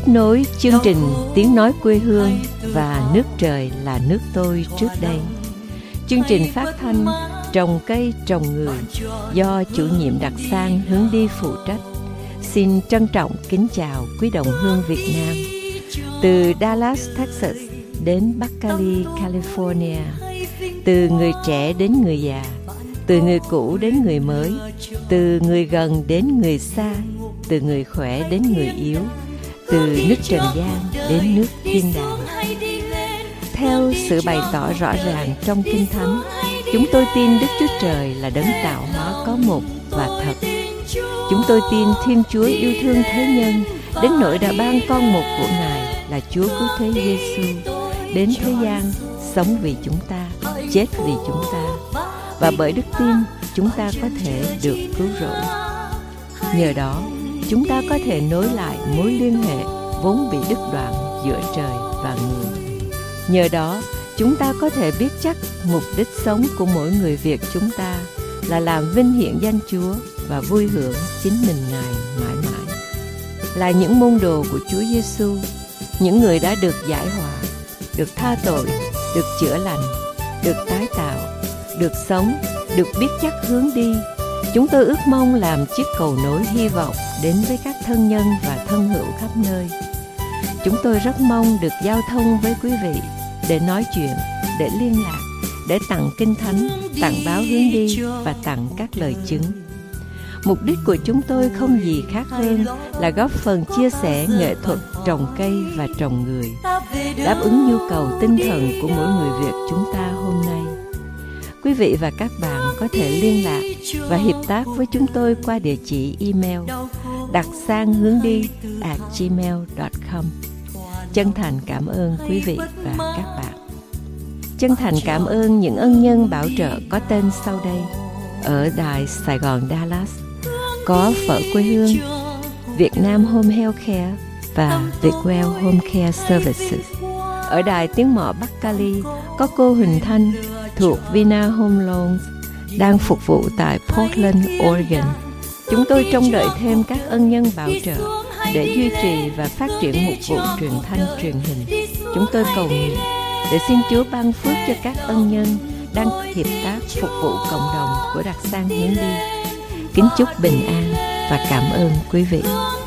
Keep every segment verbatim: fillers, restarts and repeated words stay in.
tiếp nối chương trình Tiếng Nói Quê Hương và Nước Trời Là Nước Tôi trước đây. Chương trình phát thanh Trồng Cây Trồng Người do chủ nhiệm Đặc Sang hướng đi phụ trách. Xin trân trọng kính chào quý đồng hương Việt Nam. Từ Dallas, Texas đến Bắc Cali, California, từ người trẻ đến người già, từ người cũ đến người mới, từ người gần đến người xa, từ người khỏe đến người yếu, từ nước Trần gian đến nước thiên đàng. Theo sự bày tỏ rõ ràng trong Kinh Thánh, chúng tôi tin Đức Chúa Trời là đấng tạo hóa có một và thật. Chúng tôi tin Thiên Chúa yêu thương thế nhân đến nỗi đã ban con một của Ngài là Chúa Cứu Thế Giêsu đến thế gian, sống vì chúng ta, chết vì chúng ta, và bởi đức tin chúng ta có thể được cứu rỗi. Nhờ đó, chúng ta có thể nối lại mối liên hệ vốn bị đứt đoạn giữa trời và người. Nhờ đó, chúng ta có thể biết chắc mục đích sống của mỗi người Việt chúng ta là làm vinh hiển danh Chúa và vui hưởng chính mình Ngài mãi mãi. Là những môn đồ của Chúa Giêsu, những người đã được giải hòa, được tha tội, được chữa lành, được tái tạo, được sống, được biết chắc hướng đi. Chúng tôi ước mong làm chiếc cầu nối hy vọng đến với các thân nhân và thân hữu khắp nơi. Chúng tôi rất mong được giao thông với quý vị để nói chuyện, để liên lạc, để tặng Kinh Thánh, tặng báo hướng đi và tặng các lời chứng. Mục đích của chúng tôi không gì khác hơn là góp phần chia sẻ nghệ thuật trồng cây và trồng người, đáp ứng nhu cầu tinh thần của mỗi người Việt chúng ta hôm nay. Quý vị và các bạn có thể liên lạc và hiệp tác với chúng tôi qua địa chỉ email đặc sang hướng đi a gmail chấm com. Chân thành cảm ơn quý vị và các bạn. Chân thành cảm ơn những ân nhân bảo trợ có tên sau đây. Ở Đài Sài Gòn Dallas có Phở Quê Hương, Việt Nam Home Healthcare và Vietwell Home Care Services. Ở Đài Tiếng Mọ Bắc Cali có cô Huỳnh Thanh thuộc Vina Home Loans đang phục vụ tại Portland, Oregon. Chúng tôi trông đợi thêm các ân nhân bảo trợ để duy trì và phát triển mục vụ truyền thanh truyền hình. Chúng tôi cầu nguyện để xin Chúa ban phước cho các ân nhân đang hiệp tác phục vụ cộng đồng của Đặc Sang hướng đi. Kính chúc bình an và cảm ơn quý vị.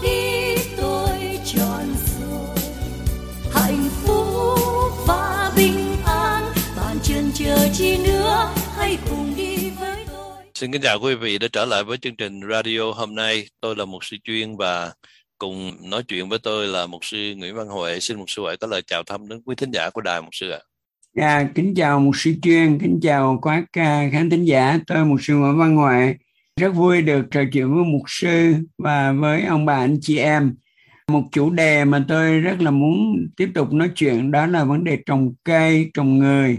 Xin kính chào quý vị đã trở lại với chương trình radio hôm nay. Tôi là mục sư Chuyên và cùng nói chuyện với tôi là mục sư Nguyễn Văn Huệ. Xin mục sư Huệ có lời chào thăm đến quý thính giả của đài mục sư ạ. À, kính chào mục sư Chuyên, kính chào các khán thính giả. Tôi mục sư Nguyễn Văn Huệ. Rất vui được trò chuyện với mục sư và với ông bà anh chị em. Một chủ đề mà tôi rất là muốn tiếp tục nói chuyện đó là vấn đề trồng cây, trồng người.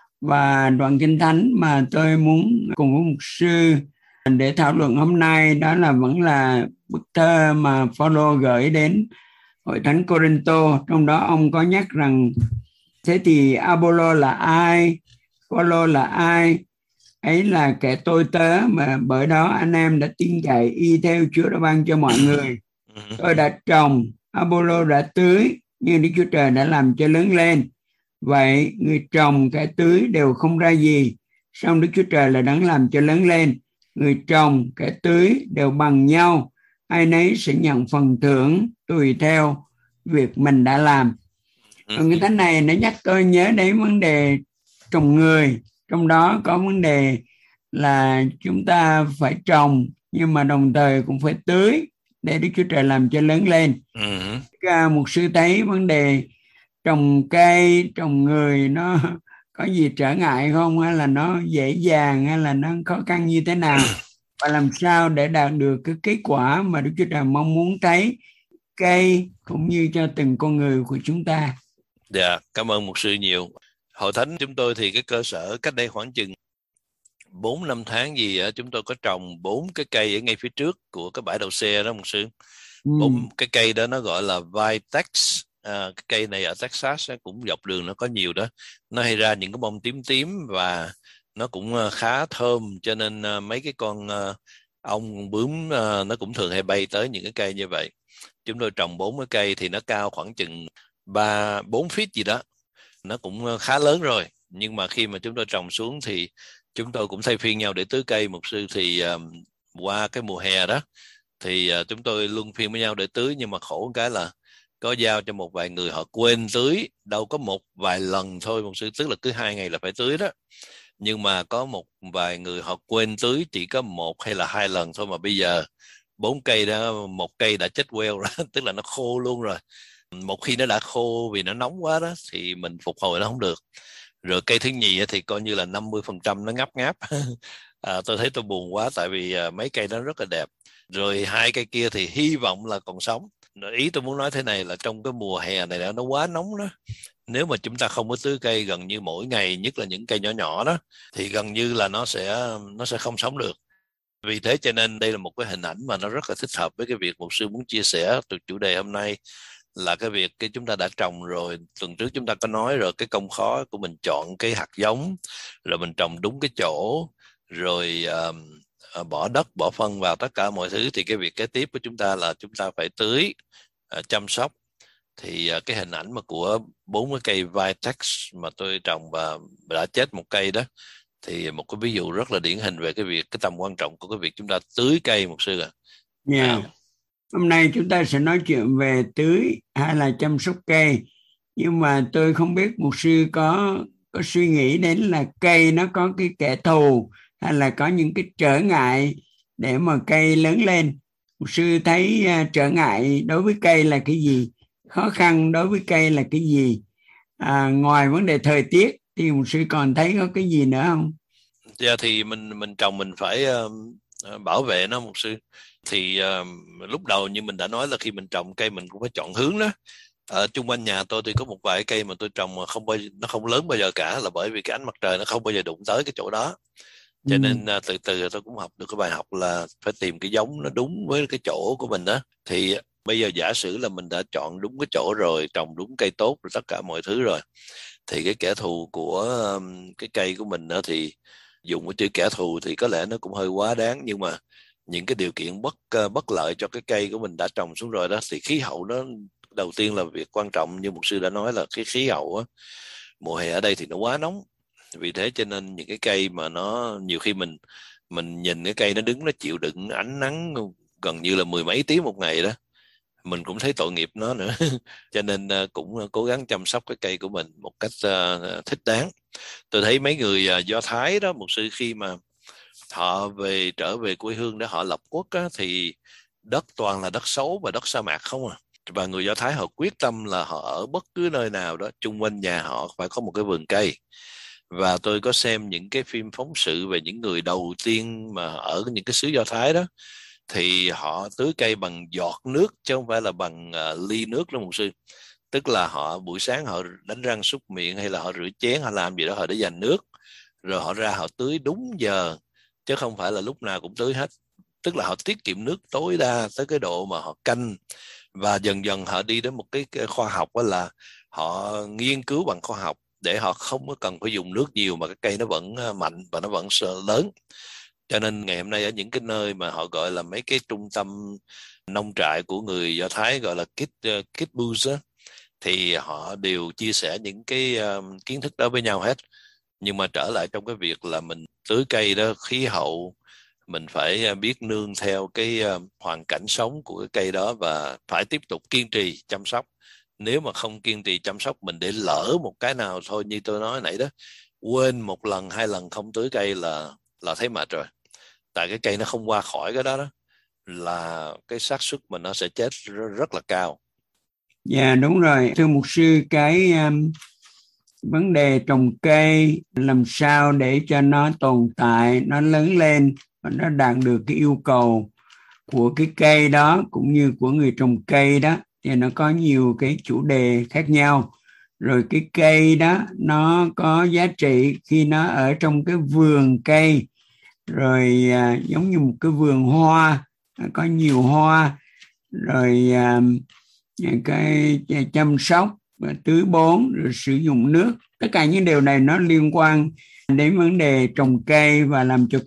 Và đoạn Kinh Thánh mà tôi muốn cùng với mục sư để thảo luận hôm nay đó là vẫn là bức thơ mà Phaolô gửi đến Hội Thánh Cô-rinh-tô. Trong đó ông có nhắc rằng thế thì Apollo là ai? Phaolô là ai? Ấy là kẻ tôi tớ mà bởi đó anh em đã tin cậy y theo Chúa đã ban cho mọi người. Tôi đã trồng, Apollo đã tưới, nhưng Đức Chúa Trời đã làm cho lớn lên. Vậy người trồng kẻ tưới đều không ra gì, song Đức Chúa Trời là đấng làm cho lớn lên. Người trồng kẻ tưới đều bằng nhau, ai nấy sẽ nhận phần thưởng tùy theo việc mình đã làm. Còn cái thánh này nó nhắc tôi nhớ đến vấn đề trồng người. Trong đó có vấn đề là chúng ta phải trồng nhưng mà đồng thời cũng phải tưới để Đức Chúa Trời làm cho lớn lên. Uh-huh. Một sư thấy vấn đề trồng cây, trồng người nó có gì trở ngại không, hay là nó dễ dàng, hay là nó khó khăn như thế nào, và làm sao để đạt được cái kết quả mà Đức Chúa Trời mong muốn thấy cây cũng như cho từng con người của chúng ta. Dạ, yeah, cảm ơn mục sư nhiều. Hội thánh chúng tôi thì cái cơ sở cách đây khoảng chừng bốn năm tháng gì á, chúng tôi có trồng bốn cái cây ở ngay phía trước của cái bãi đậu xe đó mục sư. Bốn ừ. cái cây đó nó gọi là Vitex. À, cái cây này ở Texas cũng dọc đường nó có nhiều đó, nó hay ra những cái bông tím tím và nó cũng khá thơm, cho nên mấy cái con ong bướm nó cũng thường hay bay tới những cái cây như vậy. chúng tôi trồng bốn cái cây thì nó cao khoảng chừng ba bốn feet gì đó, nó cũng khá lớn rồi. Nhưng mà khi mà chúng tôi trồng xuống thì chúng tôi cũng thay phiên nhau để tưới cây. Mục sư thì um, qua cái mùa hè đó thì uh, chúng tôi luân phiên với nhau để tưới, nhưng mà khổ cái là có giao cho một vài người họ quên tưới, đâu có một vài lần thôi mục sư, tức là cứ hai ngày là phải tưới đó. Nhưng mà có một vài người họ quên tưới chỉ có một hay là hai lần thôi, mà bây giờ bốn cây đó, một cây đã chết queo rồi tức là nó khô luôn rồi. Một khi nó đã khô vì nó nóng quá đó thì mình phục hồi nó không được. Rồi cây thứ nhì thì coi như là năm mươi phần trăm nó ngáp ngáp à, tôi thấy tôi buồn quá, tại vì à, mấy cây nó rất là đẹp. Rồi hai cây kia thì hy vọng là còn sống. Ý tôi muốn nói thế này là trong cái mùa hè này nó quá nóng đó, nếu mà chúng ta không có tưới cây gần như mỗi ngày, nhất là những cây nhỏ nhỏ đó, thì gần như là nó sẽ nó sẽ không sống được. Vì thế cho nên đây là một cái hình ảnh mà nó rất là thích hợp với cái việc mục sư muốn chia sẻ từ chủ đề hôm nay, là cái việc cái chúng ta đã trồng rồi. Tuần trước chúng ta có nói rồi cái công khó của mình chọn cái hạt giống, rồi mình trồng đúng cái chỗ, rồi uh, bỏ đất bỏ phân vào tất cả mọi thứ. Thì cái việc kế tiếp của chúng ta là chúng ta phải tưới, uh, chăm sóc. Thì uh, cái hình ảnh mà của bốn cái cây Vitex mà tôi trồng và đã chết một cây đó, thì một cái ví dụ rất là điển hình về cái việc, cái tầm quan trọng của cái việc chúng ta tưới cây mục sư ạ. À. Yeah. À. Hôm nay chúng ta sẽ nói chuyện về tưới hay là chăm sóc cây. Nhưng mà tôi không biết mục sư có có suy nghĩ đến là cây nó có cái kẻ thù hay là có những cái trở ngại để mà cây lớn lên. Mục sư thấy uh, trở ngại đối với cây là cái gì? Khó khăn đối với cây là cái gì? À, ngoài vấn đề thời tiết thì mục sư còn thấy có cái gì nữa không? Dạ yeah, thì mình mình trồng mình phải uh, bảo vệ nó mục sư. Thì uh, lúc đầu như mình đã nói là khi mình trồng cây mình cũng phải chọn hướng đó. Ở chung quanh nhà tôi thì có một vài cây mà tôi trồng mà không bao nó không lớn bao giờ cả, là bởi vì cái ánh mặt trời nó không bao giờ đụng tới cái chỗ đó. Cho ừ. nên uh, từ từ tôi cũng học được cái bài học là phải tìm cái giống nó đúng với cái chỗ của mình đó. Thì bây giờ giả sử là mình đã chọn đúng cái chỗ rồi, trồng đúng cây tốt rồi, tất cả mọi thứ rồi, thì cái kẻ thù của um, cái cây của mình đó, thì dùng cái chữ kẻ thù thì có lẽ nó cũng hơi quá đáng, nhưng mà những cái điều kiện bất uh, bất lợi cho cái cây của mình đã trồng xuống rồi đó, thì khí hậu nó đầu tiên là việc quan trọng. Như mục sư đã nói là cái khí hậu á, mùa hè ở đây thì nó quá nóng. Vì thế cho nên những cái cây mà nó nhiều khi mình mình nhìn cái cây nó đứng nó chịu đựng ánh nắng gần như là mười mấy tiếng một ngày đó, mình cũng thấy tội nghiệp nó nữa. Cho nên uh, cũng cố gắng chăm sóc cái cây của mình một cách uh, thích đáng. Tôi thấy mấy người uh, Do Thái đó mục sư, khi mà họ về trở về quê hương để họ lập quốc á, thì đất toàn là đất xấu và đất sa mạc không à. Và người Do Thái họ quyết tâm là họ ở bất cứ nơi nào đó chung quanh nhà họ phải có một cái vườn cây. Và tôi có xem những cái phim phóng sự về những người đầu tiên mà ở những cái xứ Do Thái đó, thì họ tưới cây bằng giọt nước chứ không phải là bằng uh, ly nước đó mục sư. Tức là họ buổi sáng họ đánh răng súc miệng hay là họ rửa chén, họ làm gì đó họ để dành nước, rồi họ ra họ tưới đúng giờ, chứ không phải là lúc nào cũng tưới hết. Tức là họ tiết kiệm nước tối đa tới cái độ mà họ canh. Và dần dần họ đi đến một cái, cái khoa học đó là họ nghiên cứu bằng khoa học để họ không có cần phải dùng nước nhiều mà cái cây nó vẫn mạnh và nó vẫn lớn. Cho nên ngày hôm nay ở những cái nơi mà họ gọi là mấy cái trung tâm nông trại của người Do Thái, gọi là Kid, uh, Kibbutz á, thì họ đều chia sẻ những cái uh, kiến thức đó với nhau hết. Nhưng mà trở lại trong cái việc là mình tưới cây đó, khí hậu mình phải biết nương theo cái uh, hoàn cảnh sống của cái cây đó và phải tiếp tục kiên trì chăm sóc. Nếu mà không kiên trì chăm sóc, mình để lỡ một cái nào thôi, như tôi nói nãy đó, quên một lần hai lần không tưới cây là là thấy mệt rồi. Tại cái cây nó không qua khỏi cái đó đó, là cái xác suất mà nó sẽ chết rất, rất là cao. Dạ yeah, đúng rồi thưa mục sư, cái um, vấn đề trồng cây làm sao để cho nó tồn tại, nó lớn lên và nó đạt được cái yêu cầu của cái cây đó cũng như của người trồng cây đó, thì nó có nhiều cái chủ đề khác nhau. Rồi cái cây đó nó có giá trị khi nó ở trong cái vườn cây, rồi à, giống như một cái vườn hoa có nhiều hoa, rồi à, cái chăm sóc, tưới bón, rồi sử dụng nước. Tất cả những điều này nó liên quan đến vấn đề trồng cây và làm cho